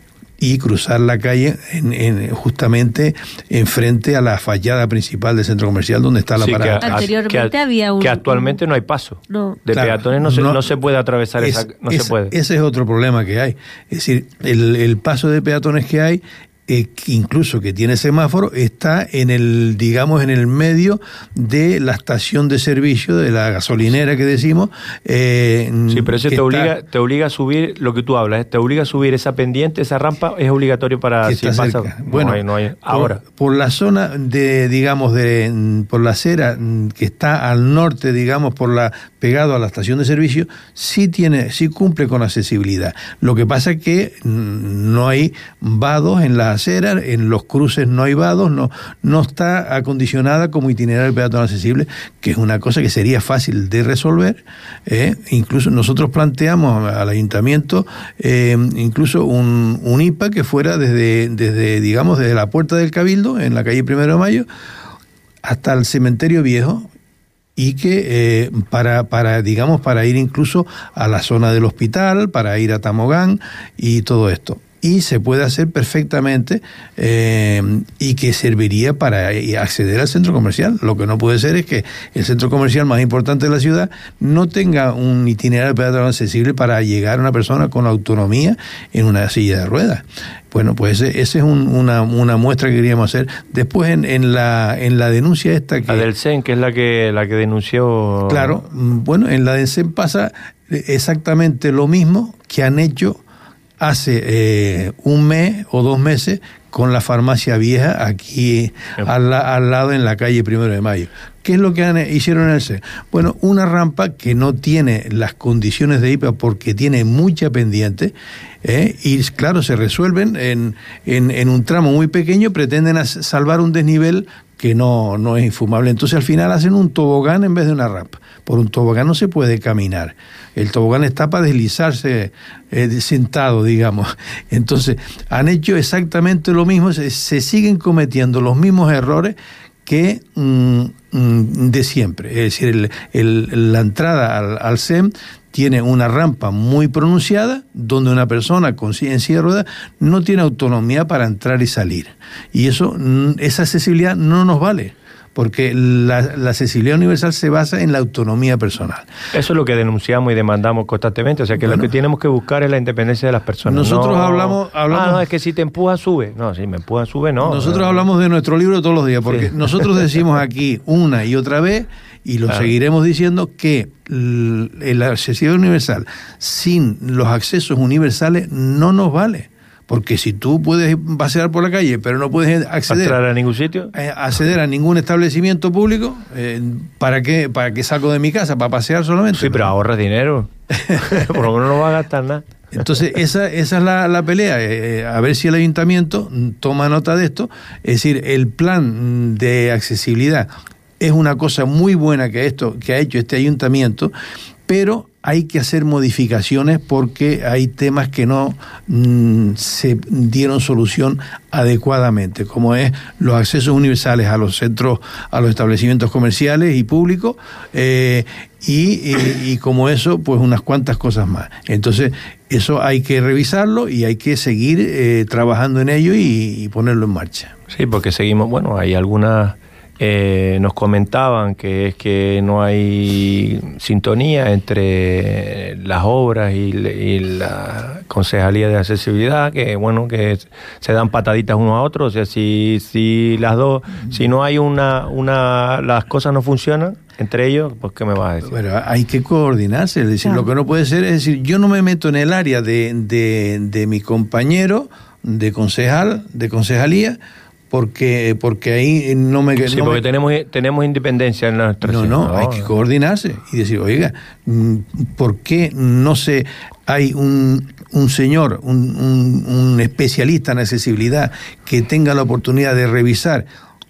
y cruzar la calle en, en, justamente enfrente a la fachada principal del centro comercial donde está la sí, parada. Que, Anteriormente que, había un... Que actualmente no hay paso. No. De claro, peatones no se, no, no se puede atravesar es, esa... No es, se puede. Ese es otro problema que hay. Es decir, el, el paso de peatones que hay, eh, incluso que tiene semáforo, está en el, digamos, en el medio de la estación de servicio, de la gasolinera que decimos. Eh, sí, pero eso te está, obliga, te obliga a subir lo que tú hablas, ¿eh? Te obliga a subir esa pendiente, esa rampa, es obligatorio para si pasa. Cerca. Bueno, no hay, no hay, ahora. Por, por la zona de, digamos, de por la acera que está al norte, digamos, por la pegado a la estación de servicio, sí tiene, sí cumple con accesibilidad. Lo que pasa es que no hay vados en la acera, en los cruces no hay vados, no, no está acondicionada como itinerario peatonal accesible, que es una cosa que sería fácil de resolver. ¿eh? Incluso nosotros planteamos al ayuntamiento eh, incluso un, un I P A que fuera desde, desde, digamos, desde la Puerta del Cabildo, en la calle Primero de Mayo, hasta el Cementerio Viejo, y que eh, para, para, digamos, para ir incluso a la zona del hospital, para ir a Tamogán y todo esto. y se puede hacer perfectamente eh, y que serviría para acceder al centro comercial. Lo que no puede ser es que el centro comercial más importante de la ciudad no tenga un itinerario peatonal accesible para llegar a una persona con autonomía en una silla de ruedas. Bueno, pues esa ese es un, una, una muestra que queríamos hacer. Después en, en la en la denuncia esta que... La del C E N, que es la que la que denunció... Claro, bueno, en la del C E N pasa exactamente lo mismo que han hecho hace eh, un mes o dos meses con la farmacia vieja aquí al, al lado en la calle Primero de Mayo. ¿Qué es lo que han, hicieron en el C E N? Bueno, una rampa que no tiene las condiciones de I P A porque tiene mucha pendiente, ¿eh? Y claro, se resuelven en, en, en un tramo muy pequeño, pretenden salvar un desnivel que no, no es infumable. Entonces al final hacen un tobogán en vez de una rampa. Por un tobogán no se puede caminar. El tobogán está para deslizarse eh, sentado, digamos. Entonces han hecho exactamente lo mismo, se, se siguen cometiendo los mismos errores que mm, mm, de siempre. Es decir, el, el, la entrada al, al C E M tiene una rampa muy pronunciada donde una persona con en silla de ruedas no tiene autonomía para entrar y salir. Y eso, esa accesibilidad no nos vale, porque la, la accesibilidad universal se basa en la autonomía personal. Eso es lo que denunciamos y demandamos constantemente, o sea que bueno, lo que tenemos que buscar es la independencia de las personas. Nosotros no, hablamos, hablamos... Ah, no, es que si te empuja, sube. No, si me empuja, sube, no. Nosotros no. hablamos de nuestro libro todos los días, porque sí. Nosotros decimos aquí una y otra vez, y lo claro. seguiremos diciendo, que la accesibilidad universal sin los accesos universales no nos vale. Porque si tú puedes pasear por la calle, pero no puedes acceder ¿Entrar a ningún sitio? Eh, acceder a ningún establecimiento público, eh, ¿para qué? ¿Para qué salgo de mi casa? ¿Para pasear solamente? Sí, pero ahorras dinero. Por lo menos no va a gastar nada. Entonces, esa, esa es la, la pelea. Eh, a ver si el ayuntamiento toma nota de esto. Es decir, el plan de accesibilidad es una cosa muy buena que, esto, que ha hecho este ayuntamiento, pero hay que hacer modificaciones porque hay temas que no mm, se dieron solución adecuadamente, como es los accesos universales a los centros, a los establecimientos comerciales y públicos, eh, y, y, y como eso, pues unas cuantas cosas más. Entonces, eso hay que revisarlo y hay que seguir eh, trabajando en ello y, y ponerlo en marcha. Sí, porque seguimos, bueno, hay algunas... Eh, nos comentaban que es que no hay sintonía entre las obras y, y la concejalía de accesibilidad, que bueno, que se dan pataditas uno a otro, o sea, si, si las dos, si no hay una, una, las cosas no funcionan entre ellos, pues ¿qué me vas a decir? Pero hay que coordinarse, es decir, claro. Lo que no puede ser es decir, yo no me meto en el área de, de, de mi compañero, de concejal, de concejalía, porque porque ahí no me... Sí, no porque me... tenemos tenemos independencia en nuestra No, no, no, hay que coordinarse y decir, oiga, ¿por qué no se... hay un, un señor, un, un, un especialista en accesibilidad que tenga la oportunidad de revisar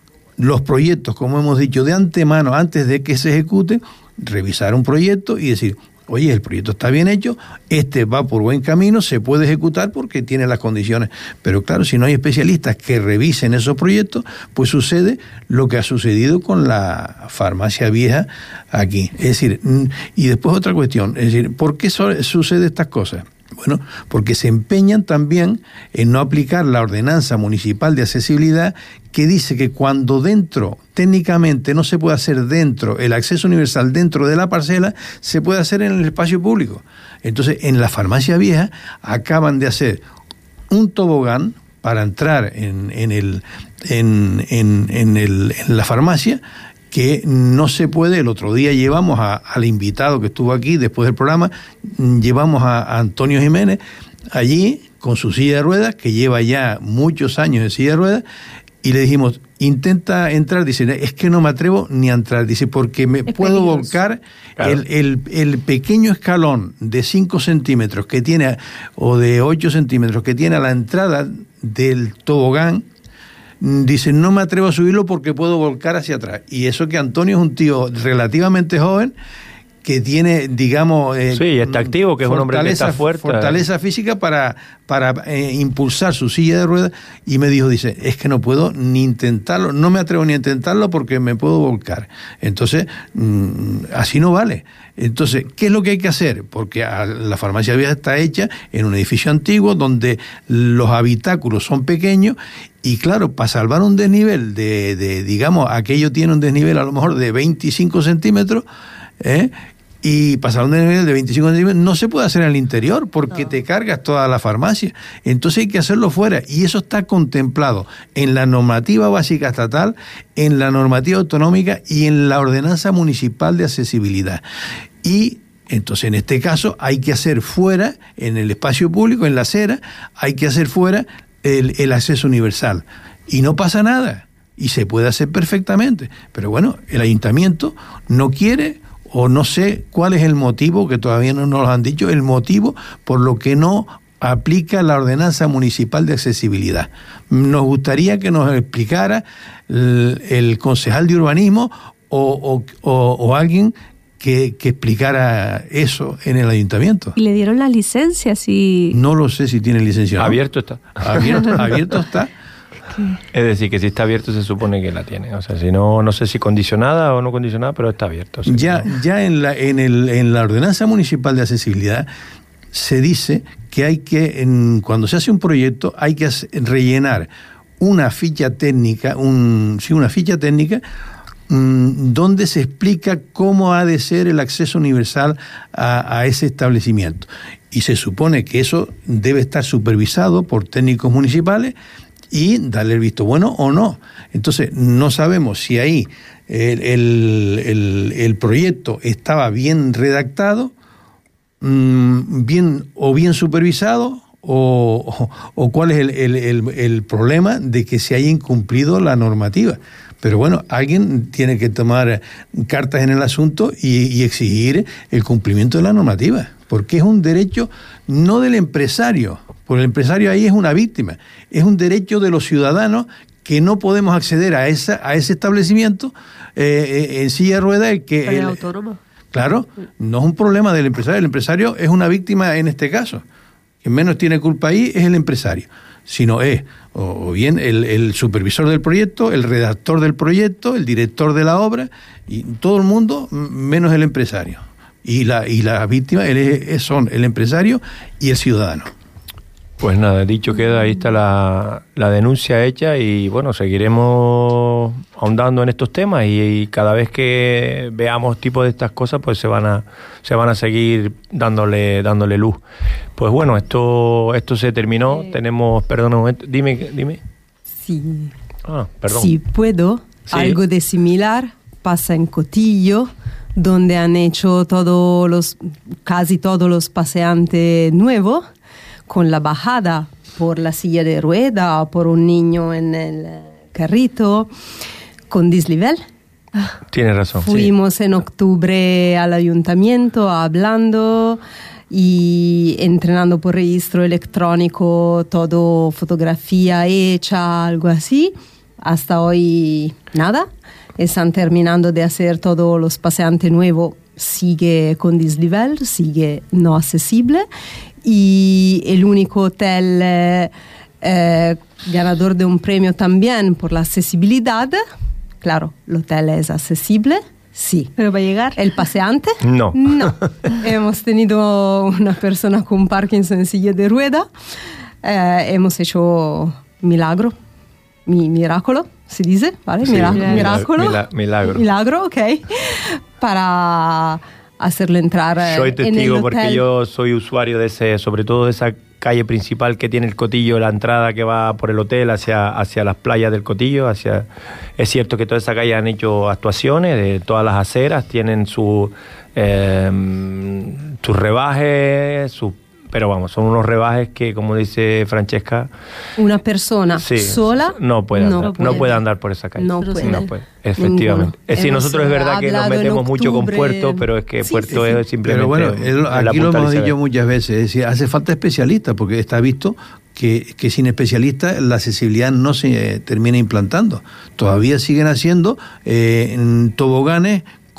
los proyectos, como hemos dicho, de antemano, antes de que se ejecute, revisar un proyecto y decir... Oye, el proyecto está bien hecho, este va por buen camino, se puede ejecutar porque tiene las condiciones. Pero claro, si no hay especialistas que revisen esos proyectos, pues sucede lo que ha sucedido con la farmacia vieja aquí. Es decir, y después otra cuestión, es decir, ¿por qué sucede estas cosas? Bueno, porque se empeñan también en no aplicar la ordenanza municipal de accesibilidad que dice que cuando dentro, técnicamente no se puede hacer dentro, el acceso universal dentro de la parcela, se puede hacer en el espacio público. Entonces, en la farmacia vieja acaban de hacer un tobogán para entrar en, en, el, en, en, en, el, en la farmacia, que no se puede. El otro día llevamos a, al invitado que estuvo aquí después del programa, llevamos a, a Antonio Jiménez allí con su silla de ruedas, que lleva ya muchos años en silla de ruedas, y le dijimos, intenta entrar. Dice, es que no me atrevo ni a entrar, dice, porque me es puedo peligroso. volcar. Claro. el, el, el pequeño escalón de cinco centímetros que tiene, o de ocho centímetros que tiene a la entrada del tobogán, dice, no me atrevo a subirlo porque puedo volcar hacia atrás. Y eso que Antonio es un tío relativamente joven, que tiene, digamos... Eh, sí, está activo, que es un hombre que está fuerte. Fortaleza física para, para eh, impulsar su silla de ruedas, y me dijo, dice, es que no puedo ni intentarlo, no me atrevo ni a intentarlo porque me puedo volcar. Entonces, mmm, así no vale. Entonces, ¿qué es lo que hay que hacer? Porque la farmacia vieja está hecha en un edificio antiguo donde los habitáculos son pequeños y claro, para salvar un desnivel de, de digamos, aquello tiene un desnivel a lo mejor de veinticinco centímetros, ¿eh? Y pasar un desnivel de veinticinco centímetros no se puede hacer en el interior porque no. Te cargas toda la farmacia. Entonces hay que hacerlo fuera y eso está contemplado en la normativa básica estatal, en la normativa autonómica y en la ordenanza municipal de accesibilidad. Y entonces en este caso hay que hacer fuera, en el espacio público, en la acera, hay que hacer fuera el, el acceso universal. Y no pasa nada. Y se puede hacer perfectamente. Pero bueno, el ayuntamiento no quiere, o no sé cuál es el motivo, que todavía no nos lo han dicho, el motivo por lo que no aplica la ordenanza municipal de accesibilidad. Nos gustaría que nos explicara el, el concejal de urbanismo o, o, o, o alguien Que, que explicara eso en el ayuntamiento. ¿Y le dieron la licencia? Si... No lo sé si tiene licencia. Abierto está. Abierto, abierto está. Es decir, que si está abierto se supone que la tiene. O sea, si no, no sé si condicionada o no condicionada, pero está abierto. O sea, ya no. ya en, la, en, el, en la ordenanza municipal de accesibilidad se dice que hay que, en, cuando se hace un proyecto, hay que hacer, rellenar una ficha técnica, un, sí, una ficha técnica donde se explica cómo ha de ser el acceso universal a, a ese establecimiento. Y se supone que eso debe estar supervisado por técnicos municipales y darle el visto bueno o no. Entonces, no sabemos si ahí el, el, el, el proyecto estaba bien redactado, mmm, bien o bien supervisado, o, o, o cuál es el, el, el, el problema de que se haya incumplido la normativa. Pero bueno, alguien tiene que tomar cartas en el asunto y, y exigir el cumplimiento de la normativa, porque es un derecho no del empresario, porque el empresario ahí es una víctima, es un derecho de los ciudadanos que no podemos acceder a esa a ese establecimiento eh, en silla de ruedas. El que el, autónomo. Claro, no es un problema del empresario, el empresario es una víctima en este caso. Quien menos tiene culpa ahí es el empresario, sino es o bien el, el supervisor del proyecto, el redactor del proyecto, el director de la obra, y todo el mundo menos el empresario. Y la y la víctima el, son el empresario y el ciudadano. Pues nada, dicho queda, ahí está la, la denuncia hecha y bueno, seguiremos ahondando en estos temas y, y cada vez que veamos tipo de estas cosas pues se van a se van a seguir dándole dándole luz. Pues bueno, esto esto se terminó, eh, tenemos, perdón un momento, dime, dime. Sí. Ah, perdón. Sí, puedo. Sí. Algo de similar pasa en Cotillo, donde han hecho todos los casi todos los paseantes nuevos, con la bajada por la silla de rueda o por un niño en el carrito, con desnivel. Tienes razón. Fuimos sí. en octubre al ayuntamiento hablando y entrenando por registro electrónico, todo fotografía hecha, algo así. Hasta hoy nada. Están terminando de hacer todos los paseantes nuevos. Sigue con desnivel, sigue no accesible. Y el único hotel eh, eh, ganador de un premio también por la accesibilidad, claro, el hotel es accesible, sí. ¿Pero va a llegar? ¿El paseante? No. No. Hemos tenido una persona con Parkinson en silla de rueda, eh, hemos hecho milagro, mi, milagro, se dice, ¿vale? Sí, Mira, milagro. milagro. Mila, milagro. Milagro, ok. Para hacerlo entrar soy en testigo el porque hotel. yo soy usuario de ese, sobre todo de esa calle principal que tiene el Cotillo, la entrada que va por el hotel hacia, hacia las playas del Cotillo, hacia es cierto que toda esa calle han hecho actuaciones de todas las aceras, tienen su eh, sus rebajes, sus pero vamos, son unos rebajes que, como dice Francesca, una persona sí, sola no puede, no andar, puede. no puede andar por esa calle. No puede. No puede. Efectivamente. Ninguno. Es decir, Hemos nosotros es verdad que nos metemos mucho con Puerto, pero es que sí, Puerto sí, sí. es simplemente... Pero bueno, el, aquí lo hemos dicho muchas veces, es decir, hace falta especialistas, porque está visto que, que sin especialistas la accesibilidad no se eh, termina implantando. Todavía siguen haciendo eh, toboganes